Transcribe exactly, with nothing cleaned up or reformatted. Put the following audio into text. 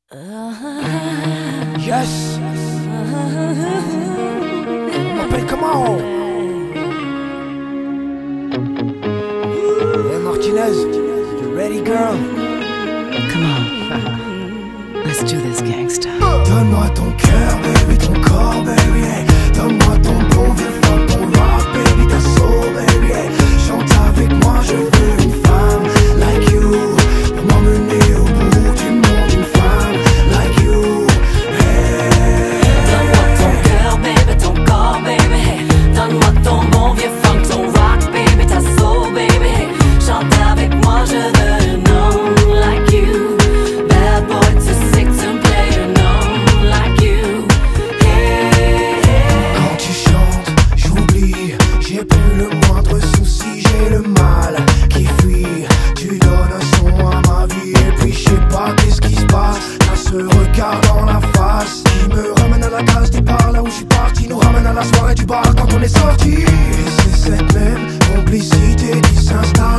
Yes. On m'appelle comment? Hey Martinez, you ready girl? Come on. Let's do this, gangsta. Donne-moi ton cœur, baby, ton corps, baby, hey. Donne-moi ton bon vieux funk, ton rock, baby, ta soul, baby, hey. Chante avec moi, je veux une femme like you, pour m'emmener au bout du monde, une femme like you, hey. Donne-moi ton cœur, baby, ton corps, baby, hey. Donne-moi ton bon vieux funk, ton rock, baby, ta soul, baby, hey. Chante avec moi, je veux un homme like you. Bad boy too sick to play an homme like you, hey, hey. Quand tu chantes, j'oublie, j'ai plus le moindre souci, j'ai le mal qui fuit. Tu donnes un son à ma vie et puis je sais pas qu'est-ce qui se passe. T'as ce regard dans la face qui me ramène à la case départ, là où je suis parti, nous ramène à la soirée du bar quand on est sorti. Et c'est cette même complicité qui s'installe